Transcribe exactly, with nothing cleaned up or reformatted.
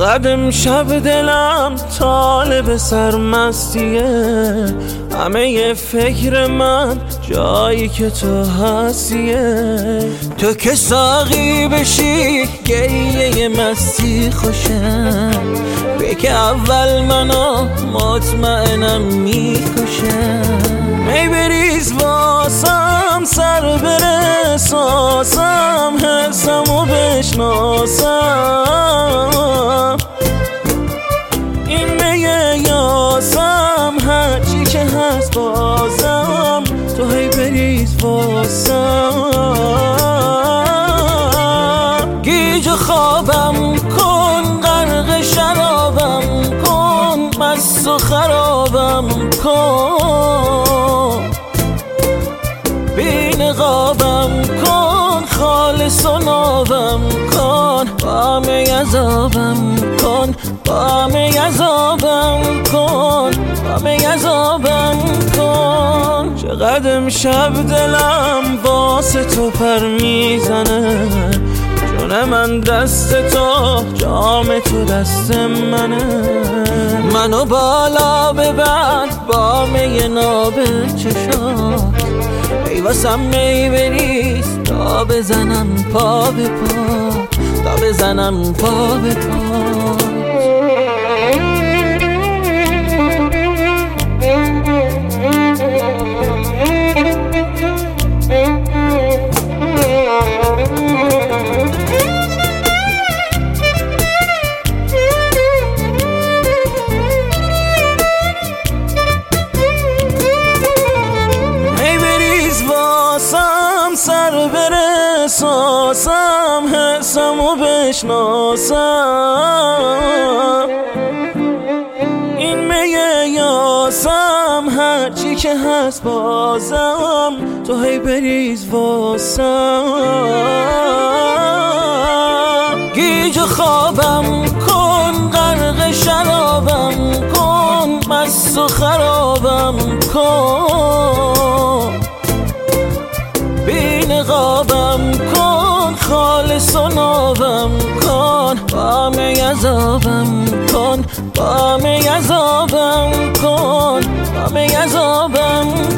چقدر امشب دلم طالب سرمستیه، همه ی فکر من جایی که تو هستیه. تو که ساقی بشی گریه مستی خوشه، بگه اول منو مطمئنم میکشه. می بریز واسم سر بره ساسم، حسمو بشناسم. این میه یاسم هرچی که هست بازم، تو هی بریز واسم. گیج خوابم کن غرق شرابم کن، مست و خرابم کن. بی نقابم کن خالص و نابم کن، با همه عذابم کن، با همه عذابم کن، با همه عذابم کن. چقدر امشب دلم واسه تو پر میزنه، جون من دست تو جام تو دست منه. منو بالا ببر با می ناب چشات، ای واسم می بریز تا بزنم پا به پا، تا بزنم پا به پا. سر بره ساسم حسمو بشناسم. این میه یاسم هرچی که هست بازم، تو هی بریز واسم. گیج خوابم کن غرق شرابم کن، مست و خرابم کن. بی نقابم کن خالص و نابم کن، با همه عذابم کن، با همه عذابم کن، با همه عذابم